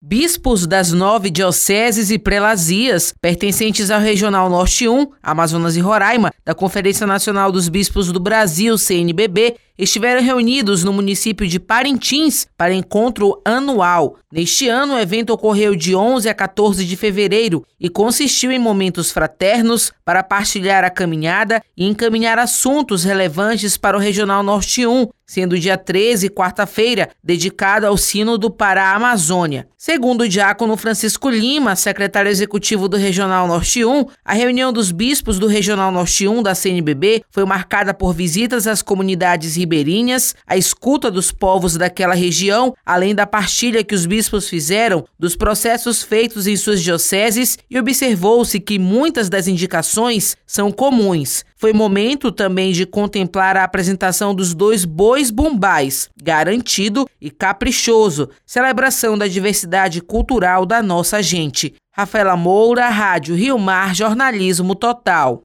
Bispos das 9 dioceses e prelazias pertencentes ao Regional Norte 1, Amazonas e Roraima, da Conferência Nacional dos Bispos do Brasil, CNBB, estiveram reunidos no município de Parintins para encontro anual. Neste ano, o evento ocorreu de 11 a 14 de fevereiro e consistiu em momentos fraternos para partilhar a caminhada e encaminhar assuntos relevantes para o Regional Norte 1, sendo o dia 13, quarta-feira, dedicado ao Sínodo para a Amazônia. Segundo o diácono Francisco Lima, secretário executivo do Regional Norte 1, a reunião dos bispos do Regional Norte 1 da CNBB foi marcada por visitas às comunidades ribeirinhas, a escuta dos povos daquela região, além da partilha que os bispos fizeram dos processos feitos em suas dioceses, e observou-se que muitas das indicações são comuns. Foi momento também de contemplar a apresentação dos 2 bois bumbais, Garantido e Caprichoso, celebração da diversidade cultural da nossa gente. Rafaela Moura, Rádio Rio Mar, Jornalismo Total.